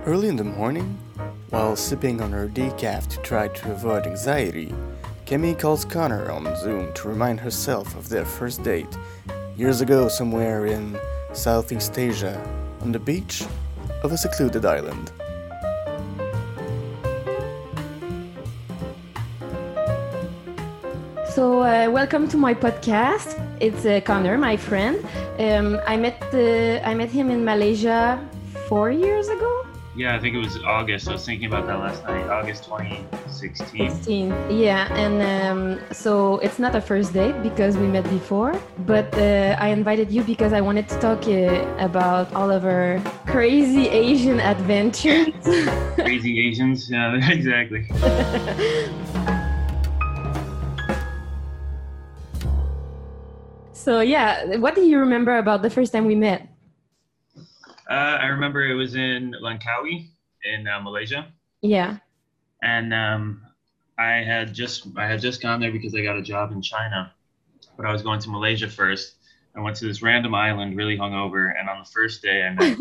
Early in the morning, while sipping on her decaf to try to avoid anxiety, Kemi calls Connor on Zoom to remind herself of their first date years ago somewhere in Southeast Asia on the beach of a secluded island. So, welcome to my podcast. It's Connor, my friend. I met him in Malaysia 4 years ago. Yeah, I think it was August. I was thinking about that last night. August 2016. 16. Yeah, and so it's not a first date because we met before, but I invited you because I wanted to talk about all of our crazy Asian adventures. Crazy Asians. Yeah, exactly. So yeah, what do you remember about the first time we met? I remember it was in Langkawi in Malaysia. Yeah. And I had just gone there because I got a job in China, but I was going to Malaysia first. I went to this random island, really hungover, and on the first day I met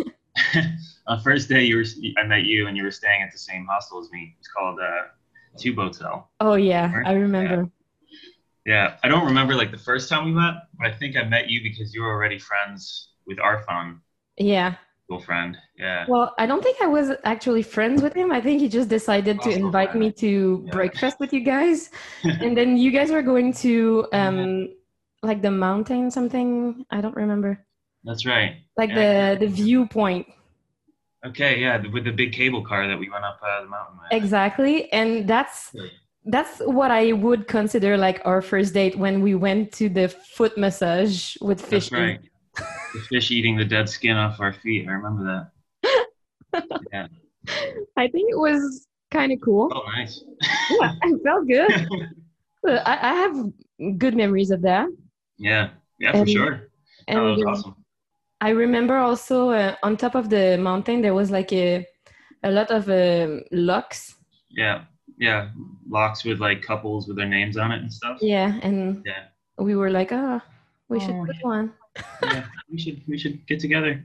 I met you, and you were staying at the same hostel as me. It's called Tube Hotel. Oh yeah, I remember. Yeah, I don't remember like the first time we met, but I think I met you because you were already friends with Arfan. Yeah. Cool friend. Yeah. Well, I don't think I was actually friends with him. I think he just decided to invite me to breakfast with you guys. And then you guys were going to like the mountain something. I don't remember. That's right. Like the viewpoint. Okay, yeah, with the big cable car that we went up the mountain with. Exactly. And that's what I would consider like our first date, when we went to the foot massage with fish. That's right. The fish eating the dead skin off our feet. I remember that. Yeah. I think it was kind of cool. Oh, nice. Yeah, I felt good. I have good memories of that. Yeah, for sure. That was awesome. I remember also on top of the mountain there was like a lot of locks. Yeah, locks with like couples with their names on it and stuff. Yeah, and we were like, we should put one. Yeah, we should get together.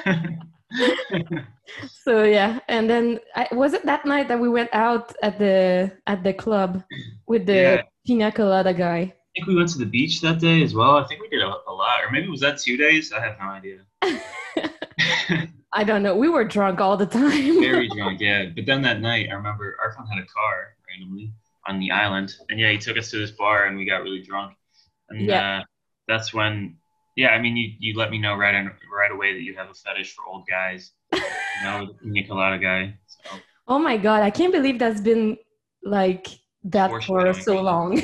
So yeah, and then was it that night that we went out at the club with the pina colada guy? I think we went to the beach that day as well. I think we did a lot, or maybe was that 2 days? I have no idea. I don't know. We were drunk all the time. Very drunk, yeah. But then that night, I remember Arfan had a car randomly on the island, and he took us to this bar, and we got really drunk, and that's when. Yeah, I mean, you let me know right away that you have a fetish for old guys. You know, the pina colada guy. So. Oh my God, I can't believe that's been like that for so long.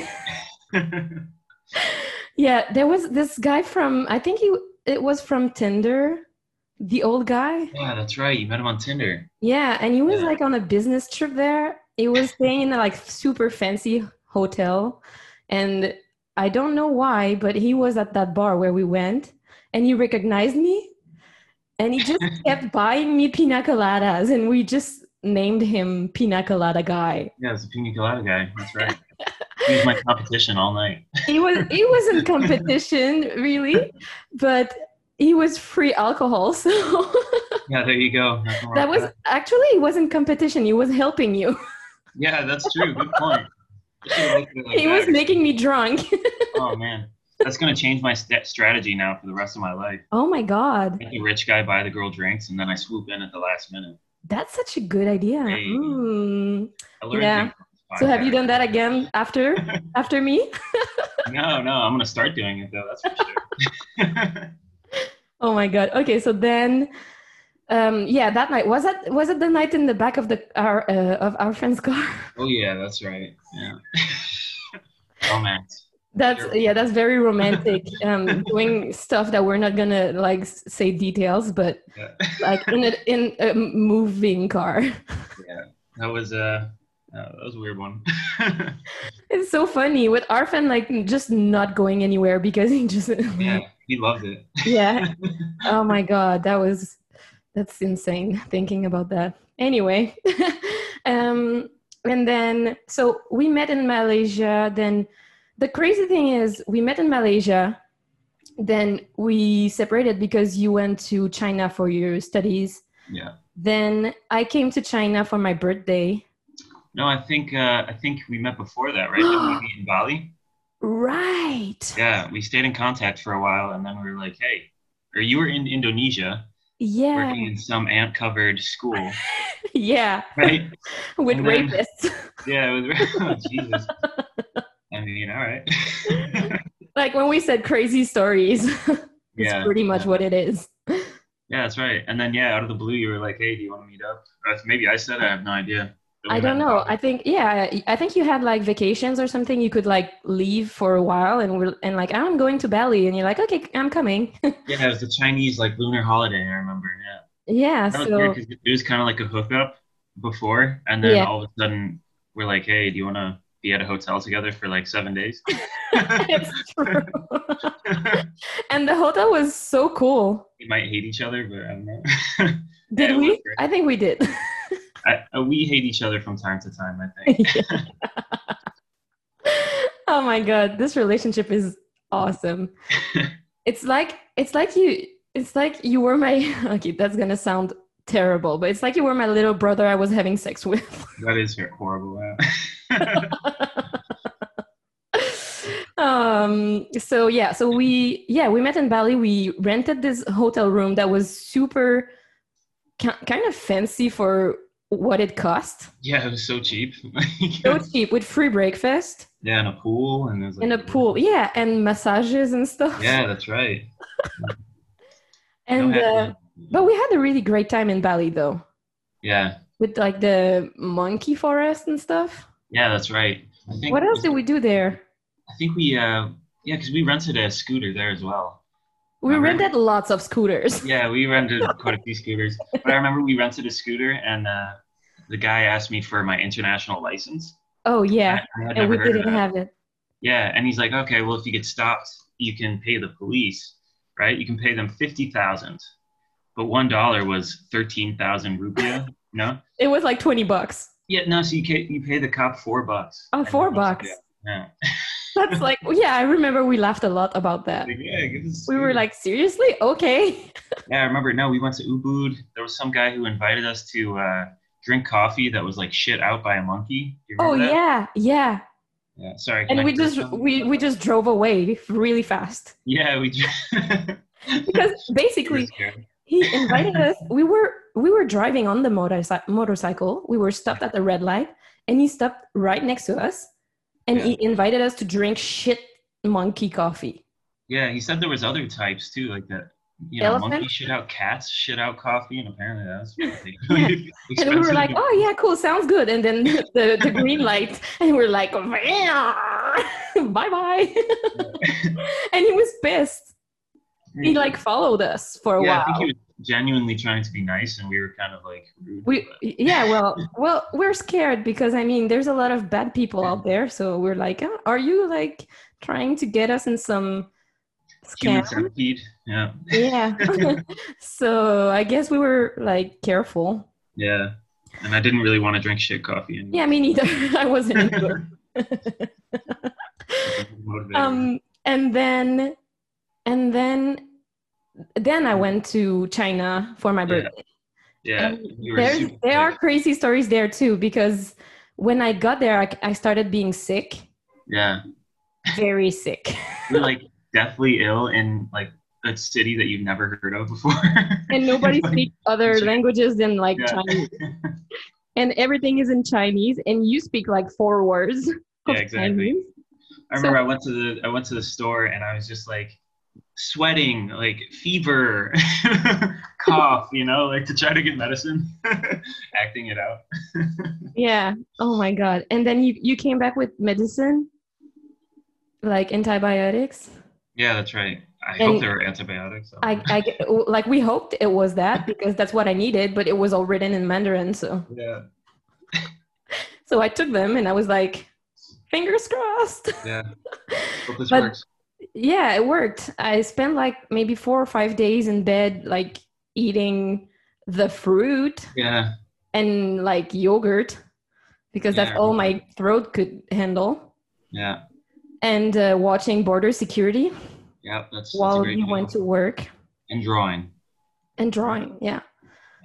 Yeah, there was this guy from, I think it was from Tinder, the old guy. Yeah, that's right. You met him on Tinder. Yeah, and he was like on a business trip there. He was staying in a like super fancy hotel, and I don't know why, but he was at that bar where we went, and he recognized me, and he just kept buying me pina coladas, and we just named him Pina Colada Guy. Yeah, it's a pina colada guy. That's right. He was my competition all night. He wasn't competition really, but he was free alcohol. So yeah, there you go. That was actually, he wasn't competition. He was helping you. Yeah, that's true. Good point. He was making me drunk. Oh man, that's gonna change my strategy now for the rest of my life. Oh my God! Make the rich guy buy the girl drinks, and then I swoop in at the last minute. That's such a good idea. Hey. Yeah. So have you done that again after me? No, I'm gonna start doing it though. That's for sure. Oh my God. Okay, so then. That night was it the night in the back of our friend's car? Oh yeah, that's right. Yeah. Romance. That's very romantic. Doing stuff that we're not gonna like say details, but like in a moving car. Yeah, that was a weird one. It's so funny with Arfan, like just not going anywhere because he just he loved it. Yeah. Oh my God, that's insane thinking about that. Anyway, and then, so we met in Malaysia. Then the crazy thing is we met in Malaysia. Then we separated because you went to China for your studies. Yeah. Then I came to China for my birthday. No, I think we met before that, right? Didn't we meet in Bali? Right. Yeah, we stayed in contact for a while, and then we were like, hey, or you were in Indonesia Yeah. working in some ant-covered school, Yeah. right? With And then, rapists. yeah, oh, Jesus. I mean, all right. Like when we said crazy stories, it's Yeah, pretty much yeah, what it is. yeah, that's right. And then, yeah, out of the blue, you were like, hey, do you want to meet up? Or maybe I said, I have no idea. But we I met don't in know. Bali. I think you had like vacations or something. You could like leave for a while and like, I'm going to Bali. And you're like, okay, I'm coming. Yeah, it was the Chinese like lunar holiday, I remember. Yeah. Yeah. That was weird So, because it was kind of like a hookup before, and then yeah, all of a sudden we're like, "Hey, do you want to be at a hotel together for like 7 days?" it's true. And the hotel was so cool. We might hate each other, but I don't know. Yeah, Did it was we? great. I think we did. We hate each other from time to time, I think. Oh my God. This relationship is awesome. It's like you were my okay, that's gonna sound terrible, but it's like you were my little brother I was having sex with. That is horrible. So we met in Bali. We rented this hotel room that was super kind of fancy for what it cost. Yeah, it was so cheap. So cheap with free breakfast Yeah, and a pool, and it was like, and a pool. Yeah, and massages and stuff. yeah, that's right. No And happy. but we had a really great time in Bali though, Yeah, with like the monkey forest and stuff. yeah, that's right. I think What else did we do there? yeah, because we rented a scooter there as well. We Remember? rented lots of scooters. Yeah, we rented quite a few scooters. But I remember we rented a scooter, and the guy asked me for my international license. Oh yeah, I had and never we heard of didn't that. have it. Yeah, and he's like, okay, well, if you get stopped, you can pay the police, right? You can pay them 50,000, but $1 was 13,000 rupiah. No, It was like $20. yeah, no. So you pay the cop $4, Oh, and four he goes, bucks. yeah, That's like, yeah, I remember we laughed a lot about that. like, yeah, give us a We were scooter. like, seriously? Okay. Yeah, I remember. No, we went to Ubud. There was some guy who invited us to drink coffee that was like shit out by a monkey. Do you Oh remember that? yeah, yeah. Yeah. Sorry. Can And I we curse just on this we just drove away really fast Yeah, we just. because We were basically scared. he invited us. We were driving on the motorcycle. We were stopped at the red light, and he stopped right next to us, and Yeah. he invited us to drink shit monkey coffee. Yeah, he said there was other types too, like that. You know, Elephant. monkey shit out, cats shit out coffee, and apparently that's really Yeah. And we were expensive. like, oh yeah, cool, sounds good. And then the green light, and we're like, bye bye. And he was pissed. He like followed us for a Yeah, I while. think he was genuinely trying to be nice, and we were kind of like rude. Well, we're scared because I mean, there's a lot of bad people out there. So we're like, are you like trying to get us in some Human scam? centipede. Yeah. Yeah. So I guess we were like careful. Yeah. And I didn't really want to drink shit coffee. And Yeah, me neither. I wasn't into it. motivated. And then I went to China for my Yeah. birthday. Yeah. And You were super there are sick. crazy stories there too, because when I got there, I started being sick, Yeah. very sick. You're like deathly ill in like a city that you've never heard of before. And nobody Like, speaks other Sure. languages than like yeah. Chinese. And everything is in Chinese, and you speak like 4 words of Yeah, exactly. Chinese. I remember I went to the store and I was just like sweating, like fever, cough, like to try to get medicine, acting it out. Yeah. Oh my God. And then you came back with medicine, like antibiotics. Yeah, that's right. I And hope there were antibiotics. like we hoped it was that because that's what I needed, but it was all written in Mandarin. So Yeah, I took them and I was like, fingers crossed. yeah. Hope this But works. yeah, it worked. I spent like maybe 4 or 5 days in bed, like eating the fruit Yeah, and like yogurt because that's Yeah. all my throat could handle. yeah, And watching Border Security yeah. That's a while great you deal. went to work And drawing. and drawing. Yeah.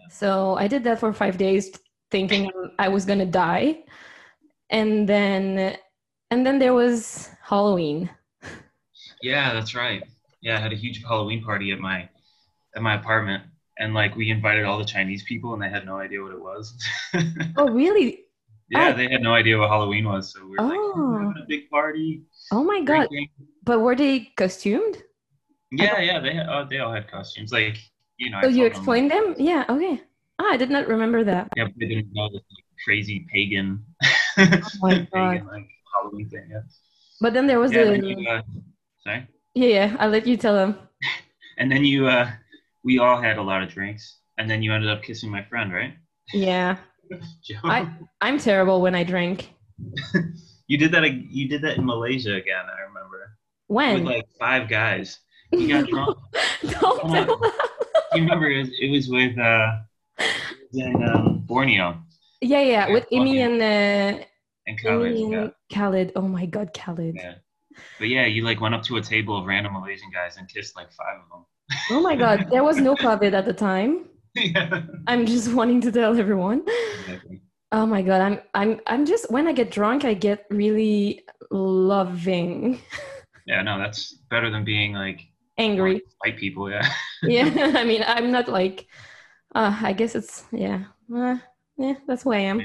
So I did that for 5 days, thinking I was gonna die, and then there was Halloween. Yeah, that's right. Yeah, I had a huge Halloween party at my apartment, and like we invited all the Chinese people, and they had no idea what it was. Oh, really? Yeah, I they had no idea what Halloween was, so we were like, "Oh, we're oh having a big party, oh my God! drinking." But were they costumed? I Yeah, don't. yeah, they all had costumes. Like, So I you told them like, explained them? Yeah. Okay. Ah, I did not remember that. yeah, but they didn't know this like, crazy pagan, Oh my God! pagan like Halloween thing. Yeah, But then there was yeah. And then the sorry, yeah, yeah. I'll let you tell them. and then we all had a lot of drinks, and then you ended up kissing my friend, right? Yeah. Joe, I'm terrible when I drink. you did that in Malaysia again. I remember with When? like five guys. You got drunk. Don't Come tell on, them. you remember it was with in Borneo. Yeah, yeah. Yeah, With and Khalid. Amy Yeah, and Khalid. Oh my God, Khalid. yeah. But yeah, you like went up to a table of random Malaysian guys and kissed like five of Oh my God, them. there was no COVID at the time. Yeah. I'm just wanting to tell everyone. Exactly. Oh my God, I'm just when I get drunk, I get really loving, Yeah, no, that's better than being like angry. white people. Yeah. Yeah, I mean, I'm not like. I guess it's yeah. Yeah, that's who I am.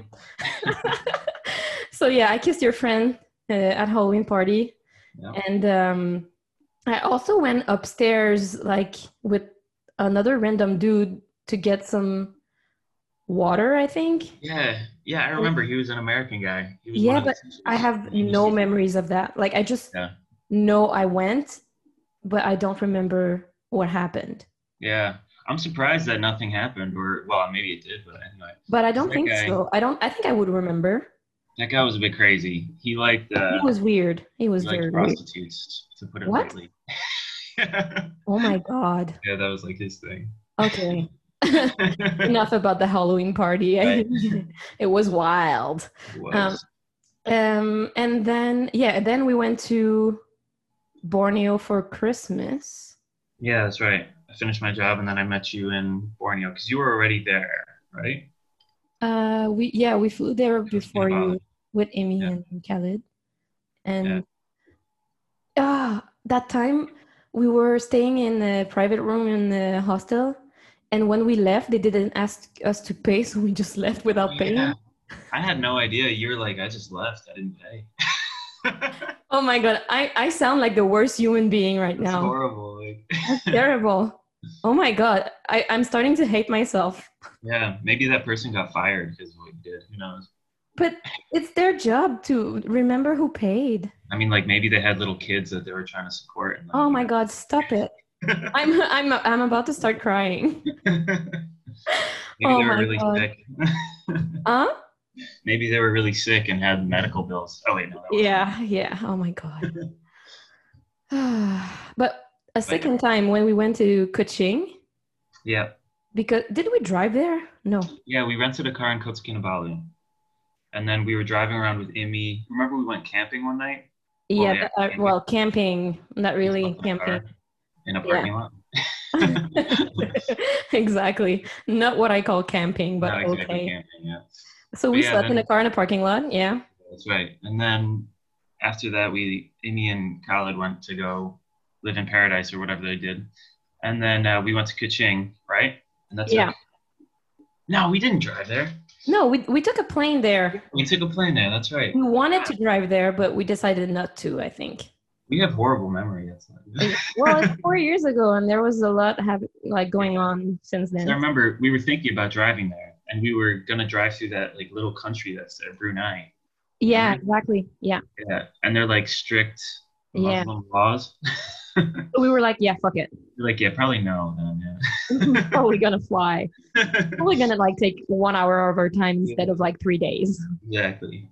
So yeah, I kissed your friend at Halloween party, Yeah. and I also went upstairs like with another random dude to get some water, I think. Yeah, yeah, I remember he was an American guy. He was one Yeah, of the but I teachers. have no memories of that. Like I just Yeah, know I went, but I don't remember what happened. yeah. I'm surprised that nothing happened, or well, maybe it did, but anyway. But I 'Cause don't think so. I think I would remember. that guy was a bit crazy. He was weird. He He was liked very weird. prostitutes, to put it What? lightly. Yeah, Oh my God. that was like his thing. Okay. Enough about the Halloween party. Right. It was wild. It was. And then we went to Borneo for Christmas. Yeah, that's right. I finished my job and then I met you in Borneo because you were already there, right? We flew there before Kinabalu. you with Amy Yeah, and Khaled. yeah. And that time we were staying in a private room in the hostel. And when we left, they didn't ask us to pay, so we just left Oh, without paying. yeah. I had no idea. You were like, I just left. I didn't pay. Oh my God, I sound like the worst human being right That's now. horrible. Like, That's terrible. Oh my God, I'm starting to hate myself. yeah, maybe that person got fired because of what you did. Who knows? But it's their job to remember who paid. I mean, like maybe they had little kids that they were trying to support. And Oh my God, stop it. I'm about to start crying. Maybe Oh they were my really God. sick. Huh? Maybe they were really sick and had medical bills. Oh wait, no. That wasn't Yeah, yeah. Oh my God. But a second time when we went to Kuching, Yeah, because did we drive there? No. yeah. We rented a car in Kota Kinabalu, and then we were driving around with Imi. Remember we went camping one night? Well, Yeah, well, camping, not we really slept in a car camping. in a parking lot. Exactly. Not what I call camping, but Not exactly okay. camping, yeah. So But we yeah, slept in then a car in a parking lot. Yeah. that's right. And then after that, Imi and Khalid went to go live in paradise or whatever they did, and then we went to Kuching, right? And that's Yeah. No, we didn't drive there. No, we took a plane there. We took a plane there. That's right. We wanted to drive there, but we decided not to, I think. We have horrible memory. That's not good. Well, it's 4 years ago, and there was a lot going on since I then. remember we were thinking about driving there, and we were gonna drive through that like little country that's there, Brunei. Yeah, Remember? exactly. Yeah. Yeah, and they're like strict Yeah. Muslim laws. So we were like, yeah, fuck it. You're like, yeah, probably no. Then, Probably gonna fly. yeah. Probably gonna like take 1 hour of our time instead of like 3 days. Exactly.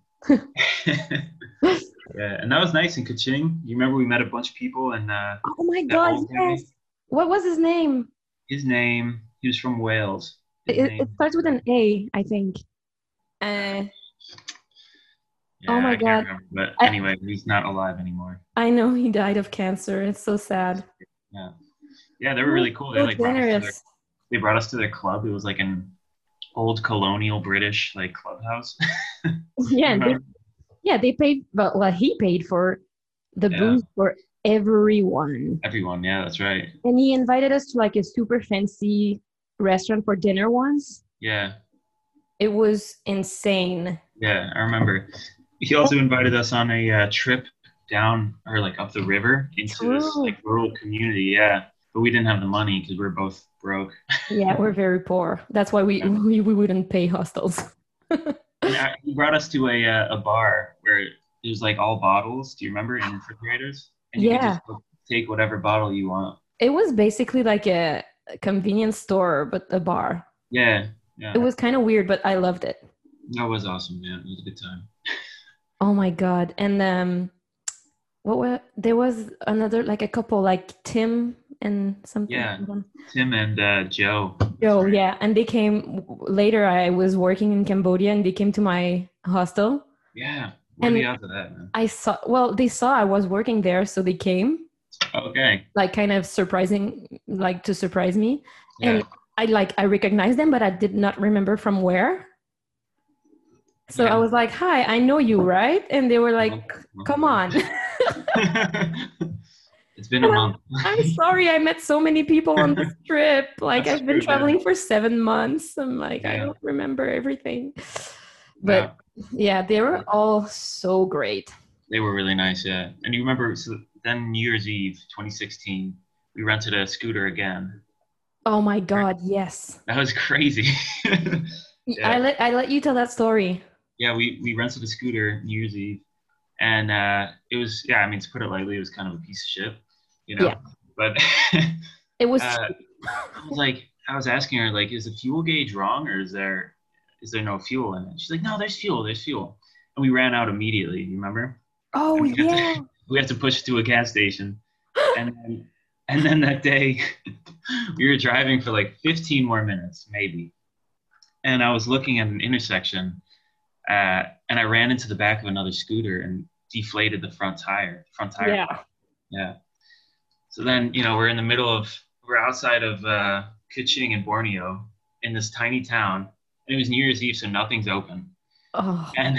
Yeah, and that was nice in Kuching. You remember we met a bunch of people, and Oh my that God, old guy, yes. What was his name? his name, he was from Wales. His It name, starts with an A, I think. yeah, Oh my I God. can't remember, but anyway, he's not alive anymore. I know he died of cancer. It's so sad. Yeah, yeah, they were really cool. They So like generous. they brought us to their club. It was like in old colonial British like clubhouse. Yeah, and Remember? they paid, but well, he paid for the Yeah, booze for everyone. everyone. Yeah, that's right. And he invited us to like a super fancy restaurant for dinner once. Yeah, It was insane. yeah, I remember. He also invited us on a trip down or like up the river into this True. like rural community. Yeah, but we didn't have the money because we are both broke. Yeah, we're very poor. That's why we wouldn't pay hostels. And he brought us to a bar where it was like all bottles. Do you remember in refrigerators? And you could Yeah, just take whatever bottle you want. it was basically like a convenience store, but a bar. Yeah, It yeah, was kind of weird, but I loved it. that was awesome. Yeah, it was a good time. Oh my God. And there was another like a couple like Tim and something. Yeah, Tim and Joe. That's Oh right. yeah, and they came later. I was working in Cambodia, and they came to my hostel. Yeah, what are And the odds of that, man? they saw I was working there, so they came, Okay. like kind of surprising, like to surprise me. Yeah, And I recognized them, but I did not remember from where. So I yeah. was like, "Hi, I know you, right?" And they were like, Month, month "Come ago. on." It's been a And month. I'm sorry, I met so many people on this trip. Like That's I've been true, yeah. traveling for 7 months. I'm like, I Yeah, don't remember everything. yeah. But yeah, they were all so great. They were really nice, yeah. And you remember, so then New Year's Eve, 2016, we rented a scooter again. Oh my Right. God, yes. That was crazy. Yeah, I let you tell that story. yeah. We rented a scooter New Year's Eve, and it was, yeah. I mean, to put it lightly, it was kind of a piece of shit, you Yeah, know. But it was uh, cheap. I was asking her, like, is the fuel gauge wrong, or is there no fuel in it? She's like, no, there's fuel. And we ran out immediately. You remember? Oh And we had to yeah. we had to push to a gas station, and then that day we were driving for like 15 more minutes, maybe. And I was looking at an intersection, and I ran into the back of another scooter and deflated the front tire Yeah. pop. Yeah. So then, we're outside of Kuching in Borneo in this tiny town. And it was New Year's Eve, so nothing's open. Oh, And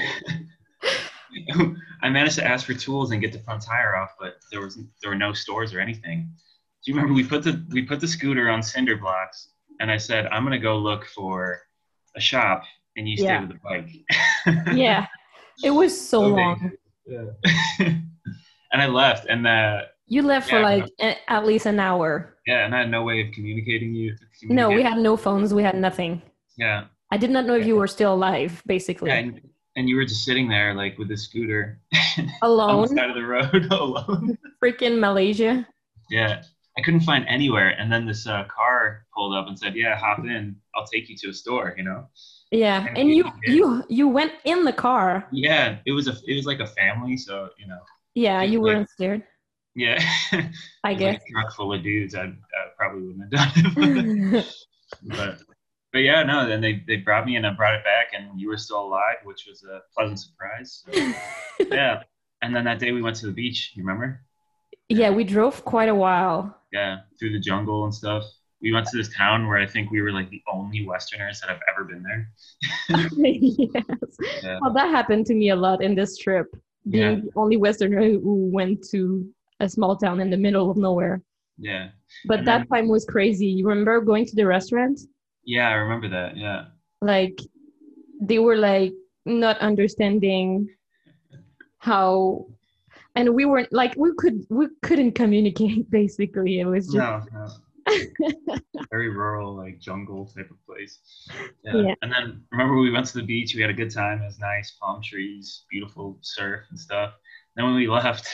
I managed to ask for tools and get the front tire off, but there were no stores or anything. Do you remember we put the scooter on cinder blocks, and I said, I'm gonna go look for a shop, and you stay yeah. with the bike. Yeah. It was so Okay. long. Yeah. And I left, and You left for yeah, like at least an hour. yeah, and I had no way of No, we communicating. had no phones. We had nothing. Yeah, I did not know if yeah, you were still alive, yeah, basically. and you were just sitting there like with the scooter on the Alone, side of the road alone. freaking Malaysia. Yeah, I couldn't find anywhere, and then this car pulled up and said, "Yeah, hop in. I'll take you to a store." Yeah, And and we did. you went in the car. Yeah, it was like a family, so Yeah, it you was like weren't scared, yeah, it I was like guess. a truck full of dudes. I probably wouldn't have done it, but but yeah, no. Then they brought me and I brought it back, and you were still alive, which was a pleasant surprise. So yeah, and then that day we went to the beach. You remember? Yeah, we drove quite a while. Yeah, through the jungle and stuff. We went to this town where I think we were like the only Westerners that have ever been there. Yes. Yeah, Well, that happened to me a lot in this trip, yeah, being the only Westerner who went to a small town in the middle of nowhere. yeah. But And then that time was crazy. You remember going to the restaurant? yeah, I remember that. Yeah, Like they were like not understanding how, and we weren't like we couldn't communicate basically. It was just no. Very rural, like jungle type of place. Yeah. yeah. And then remember we went to the beach, we had a good time, it was nice, palm trees, beautiful surf and stuff. Then when we left,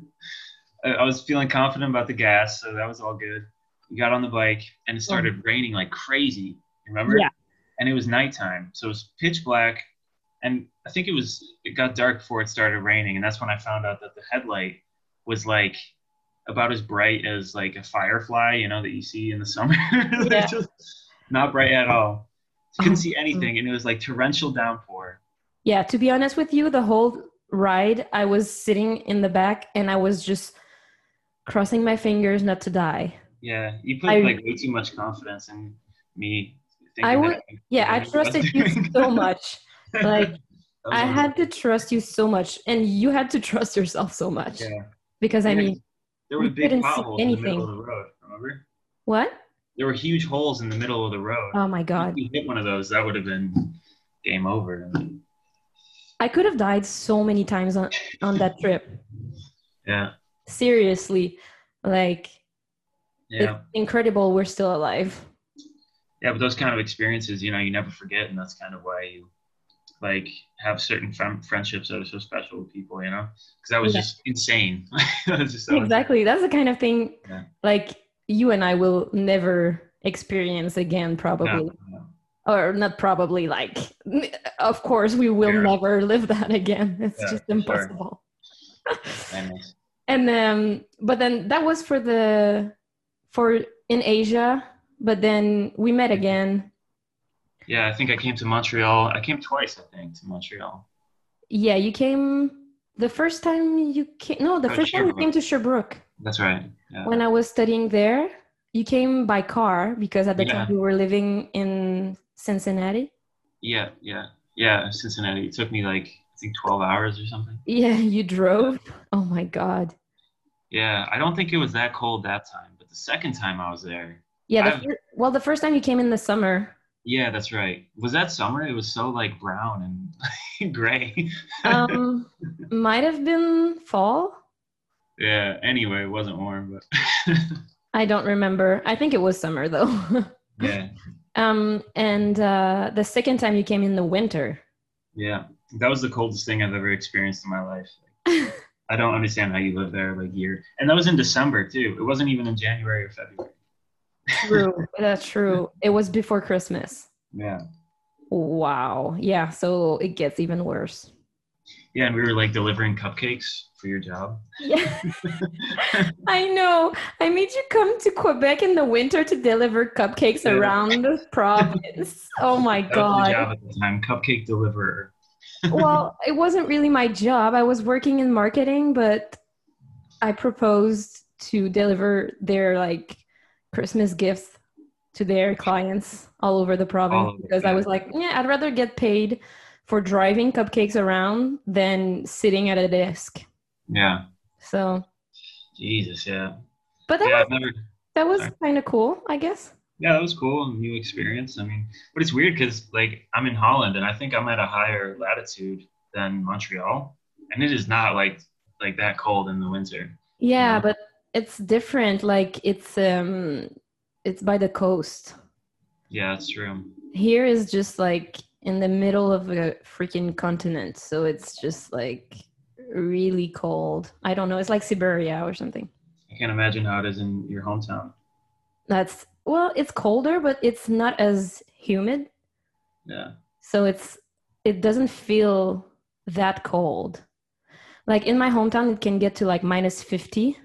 I was feeling confident about the gas, so that was all good. We got on the bike and it started raining like crazy. Remember? Yeah. And it was nighttime. So it was pitch black. And I think it got dark before it started raining. And that's when I found out that the headlight was like about as bright as like a firefly, that you see in the summer. Yeah. Just not bright at all. Couldn't see Oh. anything, and it was like torrential downpour. Yeah, to be honest with you, the whole ride, I was sitting in the back and I was just crossing my fingers not to die. Yeah, you put I like way too much confidence in me I thinking that would, yeah, I I was trusted you doing. so much. Like, That was I always, had to trust you so much, and you had to trust yourself so much. yeah. Because, I Yeah, mean, there we were big couldn't see potholes in the middle anything. of the road, remember? What? There were huge holes in the middle of the road. Oh my If God. you hit one of those, that would have been game over. I could have died so many times on that trip. Yeah, Seriously. Like, it's yeah, incredible we're still alive. yeah. But those kind of experiences, you know, you never forget, and that's kind of why you like have certain friendships that are so special with people, you know, because that was Yeah, just insane. That was just so insane. exactly. That's the kind of thing Yeah. like you and I will never experience again, No, probably. no. Or not probably, like, of course, we will Yeah, never live that again. It's yeah, just for sure. impossible. Anyways. And but then that was for in Asia, but then we met again. Yeah, I think I came to Montreal. I came twice, I think, to Montreal. Yeah, you came the first time you came. No, the first time you came Sherbrooke. to Sherbrooke That's right. Yeah. when I was studying there. You came by car because at the time Yeah. we were living in Cincinnati. Yeah. Yeah. Yeah. Cincinnati. It took me like, I think 12 hours or something. Yeah, you drove. Oh my God. Yeah. I don't think it was that cold that time, but the second time I was there, Yeah, I've, the first time you came in the summer. yeah, that's right. Was that summer? It was so like brown and gray. Might have been fall. Yeah. Anyway, it wasn't warm, but I don't remember. I think it was summer though. yeah. And the second time you came in the winter. Yeah. That was the coldest thing I've ever experienced in my life. I don't understand how you live there like year. And that was in December too. It wasn't even in January or February. True. That's true. It was before Christmas. Yeah. Wow. Yeah, so it gets even worse. Yeah, and we were like delivering cupcakes for your job. Yeah. I know. I made you come to Quebec in the winter to deliver cupcakes Yeah. around the province. Oh my That was the God. job at the time, cupcake deliverer. Well, it wasn't really my job. I was working in marketing, but I proposed to deliver their like Christmas gifts to their clients all over the province All of it, because I yeah. was like, yeah, I'd rather get paid for driving cupcakes around than sitting at a desk. Yeah. So, Jesus, yeah. but Yeah, I've never. that was Sorry. kind of cool, I guess. Yeah, that was cool, a new experience. I mean, but it's weird because like I'm in Holland and I think I'm at a higher latitude than Montreal, and it is not like that cold in the winter. Yeah, Yeah. but it's different. Like it's by the coast. Yeah, that's true. Here is just like in the middle of a freaking continent, so it's just like really cold. I don't know. It's like Siberia or something. I can't imagine how it is in your hometown. That's well, it's colder, but it's not as humid, Yeah. so it doesn't feel that cold. Like in my hometown, it can get to like minus 50,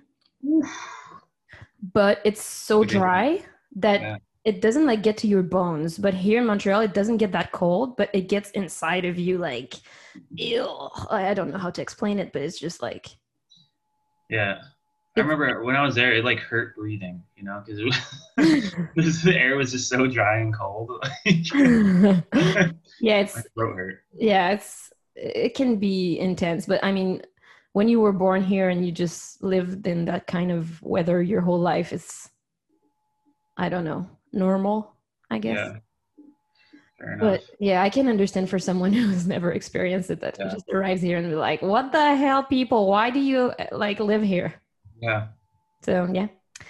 but it's so Ridiculous. dry that Yeah. it doesn't like get to your bones. But here in Montreal, it doesn't get that cold, but it gets inside of you like, ew. I don't know how to explain it, but it's just like Yeah. I remember when I was there, it like hurt breathing, you know, because the air was just so dry and cold. yeah, My throat hurt. it can be intense, but I mean, when you were born here and you just lived in that kind of weather your whole life, it's, I don't know, normal, I guess. Yeah. Fair enough. But yeah, I can understand for someone who's never experienced it that Yeah. just arrives here and be like, what the hell, people? Why do you like live here? Yeah. So yeah.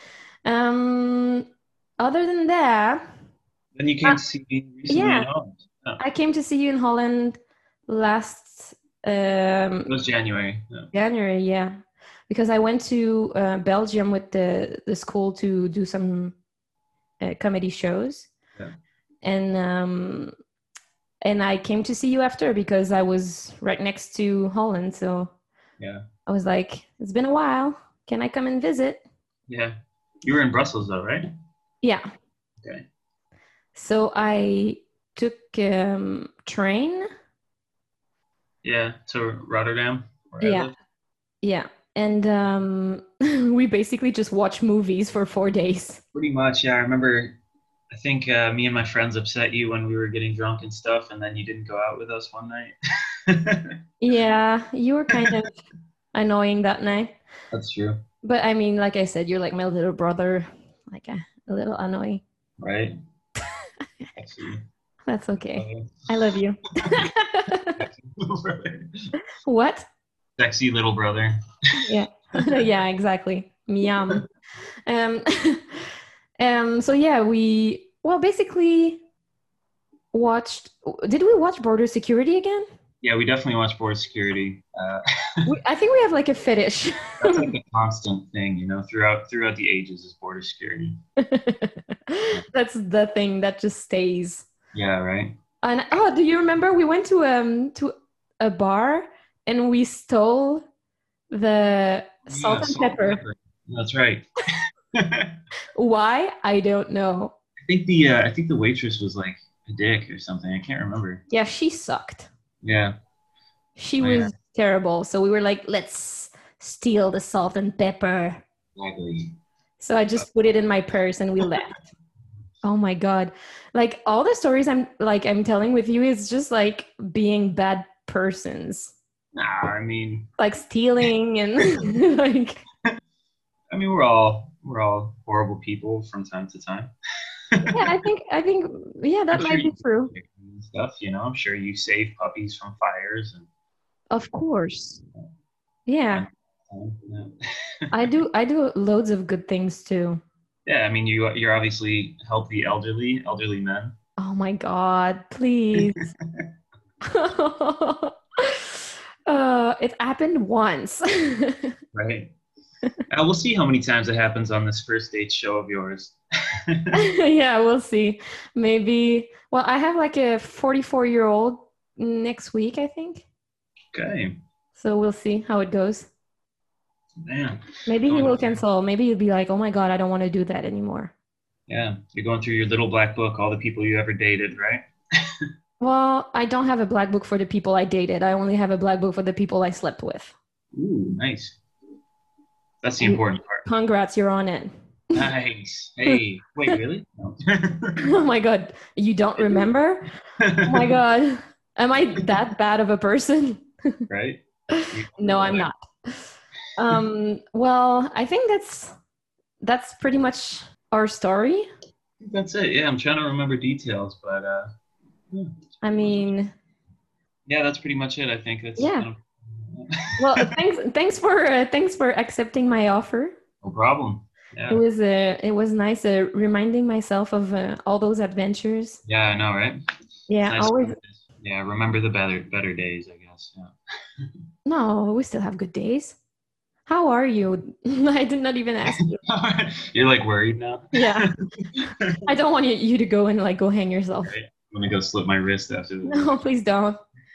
Other than that, Then you came to see me recently yeah. in Holland. Oh, I came to see you in Holland last it was January. Yeah. January, yeah, because I went to Belgium with the school to do some comedy shows, Yeah. and I came to see you after because I was right next to Holland, so Yeah. I was like, it's been a while. Can I come and visit? Yeah. You were in Brussels though, right? Yeah. Okay. So I took train. Yeah. To Rotterdam. Where I Yeah. live. Yeah. And we basically just watched movies for 4 days. Pretty much. Yeah. I remember I think me and my friends upset you when we were getting drunk and stuff, and then you didn't go out with us one night. Yeah, you were kind of annoying that night. That's true, But I mean, like I said, you're like my little brother, like a little annoying. right? Actually, That's okay. I love you. What? sexy little brother. Yeah. Yeah, exactly. Miam. Um, so yeah, well basically watched did we watch Border Security again? Yeah, we definitely watch Border Security. I think we have like a fetish. That's like a constant thing, throughout the ages is Border Security. That's the thing that just stays. Yeah, right. And do you remember we went to a bar and we stole the salt and pepper. That's right. I Why? I don't know. think the waitress was like a dick or something. I can't remember. Yeah, she sucked. Yeah. She Oh, was yeah. terrible. So we were like, let's steal the salt and pepper. Exactly. So I just put it in my purse and we left. Oh my God. Like all the stories I'm telling with you is just like being bad persons. Nah, I mean, Like stealing and like we're all horrible people from time to time. yeah, I think yeah, that I'm sure might be you true. do stuff, I'm sure you save puppies from fires and Of course. Yeah. yeah. I do loads of good things too. Yeah, I mean, you're obviously help the elderly men. Oh my God, please. It happened once. Right. We'll see how many times it happens on this first date show of yours. Yeah, we'll see. Maybe, well, I have like a 44-year-old next week, I think. Okay. So we'll see how it goes. Man. Maybe he Going will through- cancel. Maybe he'll be like, oh my God, I don't want to do that anymore. Yeah, you're going through your little black book, all the people you ever dated, right? Well, I don't have a black book for the people I dated. I only have a black book for the people I slept with. Ooh, nice. That's the Mm. important part. Congrats, you're on it. Nice. Hey, wait, really? No. Oh my God, you don't remember? Oh my God, am I that bad of a person? Right? No, I'm not. Well, I think that's pretty much our story. That's it. Yeah, I'm trying to remember details, but yeah. I mean, Yeah, that's pretty much it. I think that's Yeah. Well, thanks for accepting my offer. no problem. Yeah. It was nice reminding myself of all those adventures. Yeah, I know, right? Yeah, Nice. always. Yeah, remember the better days, I guess. Yeah. No, we still have good days. How are you? I did not even ask you. You're like worried now. Yeah, I don't want you to go and like go hang yourself. Right. I'm gonna go slip my wrist after this. No, please don't.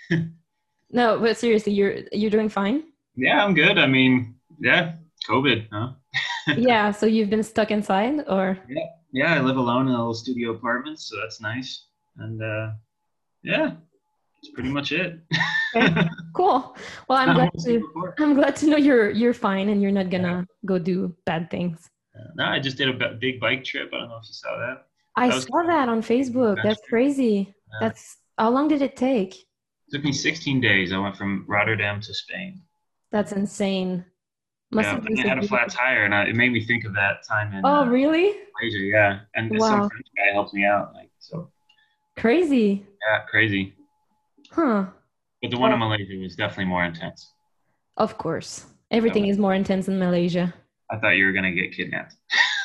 No, but seriously, you're doing fine. Yeah, I'm good. I mean, yeah, COVID, huh? Yeah, so you've been stuck inside, or Yeah, I live alone in a little studio apartment, so that's nice. And yeah, that's pretty much it. Okay. Cool. Well, Not much to report. I'm glad to know you're fine and you're not gonna go do bad things. No, I just did a big bike trip. I don't know if you saw that. I That was saw that on Facebook. That's crazy. Yeah. That's how long did it take? It took me 16 days. I went from Rotterdam to Spain. That's insane. Must Yeah, have but been I so had a flat beautiful. tire, and it made me think of that time in Oh, really? Malaysia. Yeah, and Wow. some French guy helped me out. Like so, Crazy. yeah, crazy. Huh. But the one in Malaysia was definitely more intense. Of course. Everything is more intense in Malaysia. I thought you were gonna get kidnapped.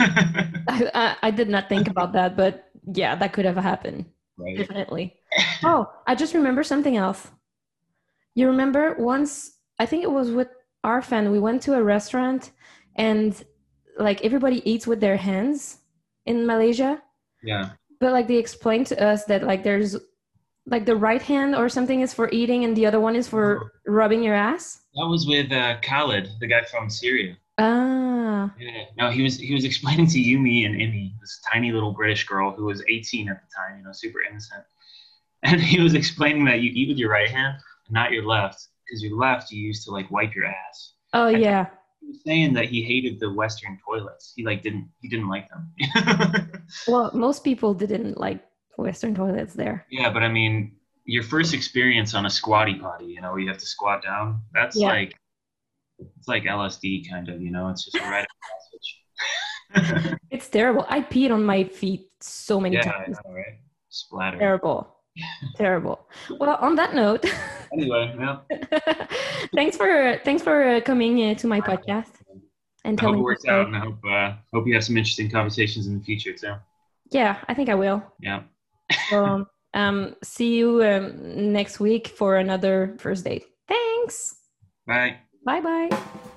I did not think about that, but yeah, that could have happened. Right. Definitely. Oh, I just remember something else. You remember once, I think it was with our friend, we went to a restaurant and like everybody eats with their hands in Malaysia. Yeah. But like they explained to us that like there's like the right hand or something is for eating and the other one is for rubbing your ass. That was with Khalid, the guy from Syria. Ah, Yeah. No, he was explaining to Yumi and Imi, this tiny little British girl who was 18 at the time, super innocent. And he was explaining that you eat with your right hand, not your left, because your left you use to like wipe your ass. oh And yeah. he was saying that he hated the Western toilets. He didn't like them. Well, most people didn't like Western toilets there. Yeah, but I mean, your first experience on a squatty potty, you know, where you have to squat down, that's like, it's like LSD kind of, you know, it's just a rite of passage. It's terrible. I peed on my feet so many times. I know, right? Splatter. Terrible. Terrible. Well, on that note. Anyway, yeah. thanks for coming to my podcast and I hope telling it works out, and I hope you have some interesting conversations in the future too. Yeah, I think I will. Yeah. So, see you next week for another first date. Thanks. Bye. Bye.